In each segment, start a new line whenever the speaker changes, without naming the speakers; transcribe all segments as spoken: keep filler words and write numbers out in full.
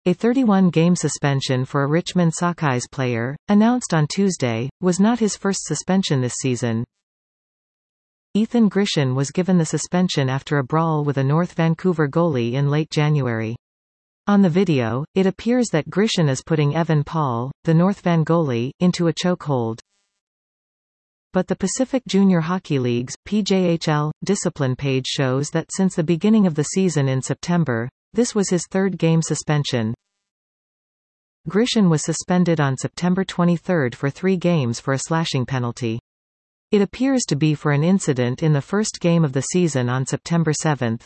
A thirty-one game suspension for a Richmond Sockeyes player, announced on Tuesday, was not his first suspension this season. Ethan Grisham was given the suspension after a brawl with a North Vancouver goalie in late January. On the video, it appears that Grisham is putting Evan Paul, the North Van goalie, into a chokehold. But the Pacific Junior Hockey League's, P J H L, discipline page shows that since the beginning of the season in September, this was his third game suspension. Grisham was suspended on September twenty-third for three games for a slashing penalty. It appears to be for an incident in the first game of the season on September seventh.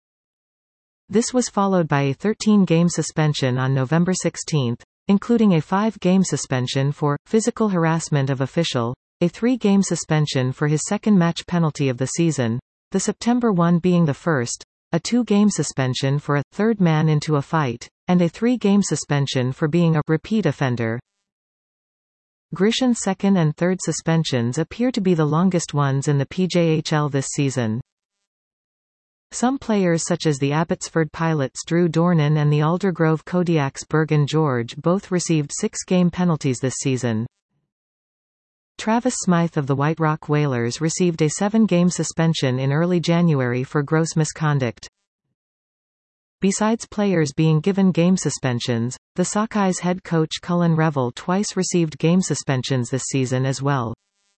This was followed by a thirteen game suspension on November sixteenth, including a five game suspension for physical harassment of official, a three game suspension for his second match penalty of the season, the September one being the first, a two game suspension for a third man into a fight, and a three game suspension for being a repeat offender. Grisham's second and third suspensions appear to be the longest ones in the P J H L this season. Some players such as the Abbotsford Pilots' Drew Dornan and the Aldergrove Kodiaks' Bergen George both received six game penalties this season. Travis Smythe of the White Rock Whalers received a seven game suspension in early January for gross misconduct. Besides players being given game suspensions, the Sockeyes head coach Cullen Revel twice received game suspensions this season as well.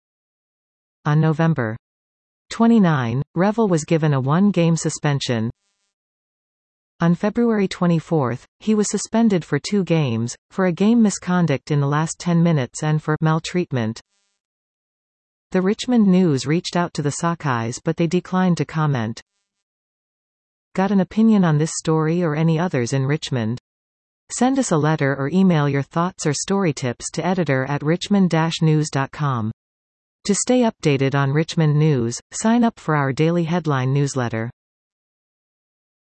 On November twenty-ninth, Revel was given a one-game suspension. On February twenty-fourth, he was suspended for two games, for a game misconduct in the last ten minutes and for maltreatment. The Richmond News reached out to the Sockeyes but they declined to comment. Got an opinion on this story or any others in Richmond? Send us a letter or email your thoughts or story tips to editor at richmond dash news dot com. To stay updated on Richmond news, sign up for our daily headline newsletter.